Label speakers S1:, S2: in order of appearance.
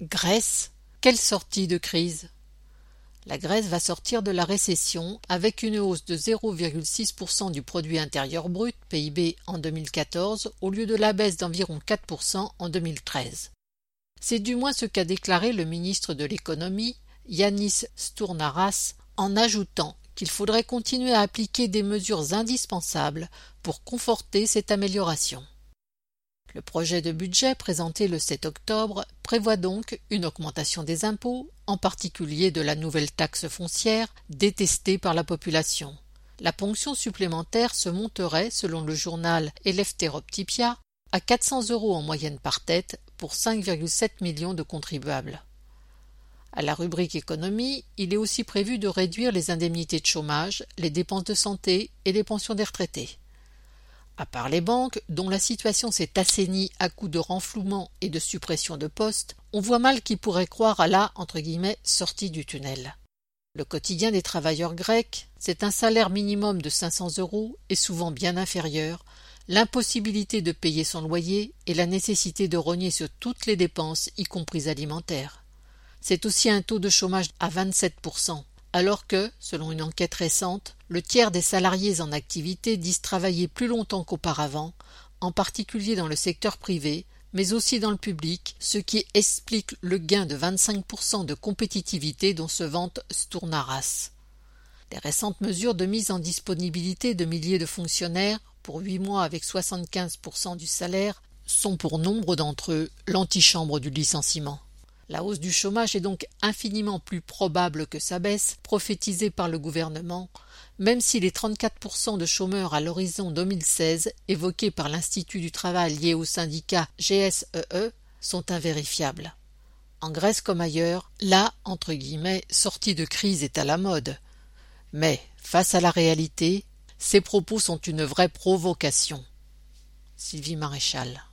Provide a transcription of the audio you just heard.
S1: Grèce, quelle sortie de crise? La Grèce va sortir de la récession avec une hausse de 0,6% du produit intérieur brut (PIB) en 2014 au lieu de la baisse d'environ 4% en 2013. C'est du moins ce qu'a déclaré le ministre de l'économie, Yannis Stournaras, en ajoutant qu'il faudrait continuer à appliquer des mesures indispensables pour conforter cette amélioration. Le projet de budget présenté le 7 octobre prévoit donc une augmentation des impôts, en particulier de la nouvelle taxe foncière détestée par la population. La ponction supplémentaire se monterait, selon le journal Eleftheroptypia, à 400 € en moyenne par tête pour 5,7 millions de contribuables. À la rubrique économie, il est aussi prévu de réduire les indemnités de chômage, les dépenses de santé et les pensions des retraités. À part les banques, dont la situation s'est assainie à coups de renflouement et de suppression de postes, on voit mal qui pourrait croire à la « sortie du tunnel ». Le quotidien des travailleurs grecs, c'est un salaire minimum de 500 € et souvent bien inférieur, l'impossibilité de payer son loyer et la nécessité de rogner sur toutes les dépenses, y compris alimentaires. C'est aussi un taux de chômage à 27%. Alors que, selon une enquête récente, le tiers des salariés en activité disent travailler plus longtemps qu'auparavant, en particulier dans le secteur privé, mais aussi dans le public, ce qui explique le gain de 25% de compétitivité dont se vante Stournaras. Les récentes mesures de mise en disponibilité de milliers de fonctionnaires, pour 8 mois avec 75% du salaire, sont pour nombre d'entre eux l'antichambre du licenciement. La hausse du chômage est donc infiniment plus probable que sa baisse, prophétisée par le gouvernement, même si les 34% de chômeurs à l'horizon 2016 évoqués par l'Institut du travail lié au syndicat GSEE sont invérifiables. En Grèce comme ailleurs, la « sortie de crise » est à la mode. Mais, face à la réalité, ces propos sont une vraie provocation. Sylvie Maréchal.